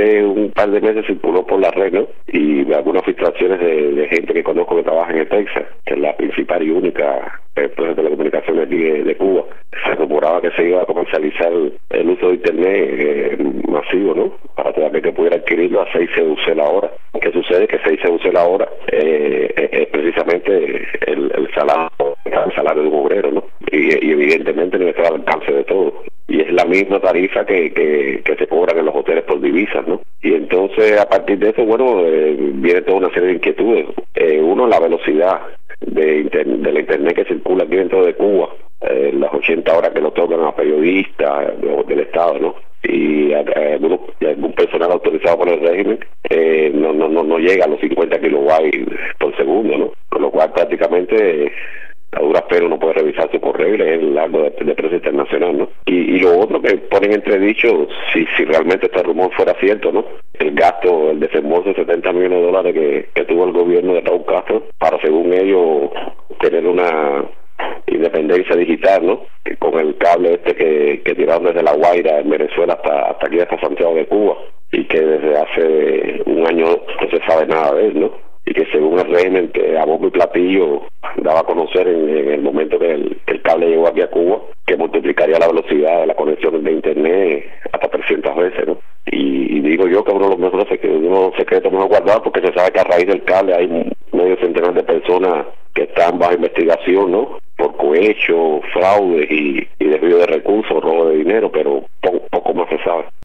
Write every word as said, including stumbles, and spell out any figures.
hace un par de meses circuló por la red, ¿no? Y algunas filtraciones de, de gente que conozco que trabaja en Texas, que es la principal y única empresa de telecomunicaciones aquí de, de Cuba. Se rumoraba que se iba a comercializar el uso de Internet eh, masivo, ¿no? Para todo aquel que pudiera adquirirlo a seis céntimos la hora. ¿Qué sucede? Que seis céntimos la hora eh, es precisamente el, el salario el salario de un obrero, ¿no? Y, y evidentemente no está al alcance de todo. Y es la misma tarifa que, que, que se cobran en los hoteles por divisas, ¿no? Y entonces, a partir de eso, bueno, eh, viene toda una serie de inquietudes. Eh, uno, la velocidad de, inter, de la Internet que circula aquí dentro de Cuba, eh, las ochenta horas que lo tocan a periodistas de, del Estado, ¿no? Y, a, a, algunos, y algún personal autorizado por el régimen eh, no, no, no, no llega a los cincuenta kilobytes por segundo, ¿no? Con lo cual prácticamente... Eh, a duras penas uno puede revisar su correo y leer el largo de, de prensa internacional, ¿no? Y, y lo otro que ponen entredicho, si, si realmente este rumor fuera cierto, ¿no? El gasto, el desembolso de setenta millones de dólares que, que tuvo el gobierno de Raúl Castro para, según ellos, tener una independencia digital, ¿no? Que con el cable este que, que tiraron desde La Guaira en Venezuela hasta, hasta aquí, hasta Santiago de Cuba, y que desde hace un año no se sabe nada de él, ¿no? Y que según el régimen que a bombo y platillo daba a conocer en, en el momento que el, que el cable llegó aquí a Cuba, que multiplicaría la velocidad de la conexión de Internet hasta trescientas veces, ¿no? Y, y digo yo que uno de los mejores secretos, uno de los secretos mejor guardados, porque se sabe que a raíz del cable hay medio centenar de personas que están bajo investigación, ¿no? Por cohecho, fraude y, y desvío de recursos, robo de dinero, pero poco, poco más se sabe.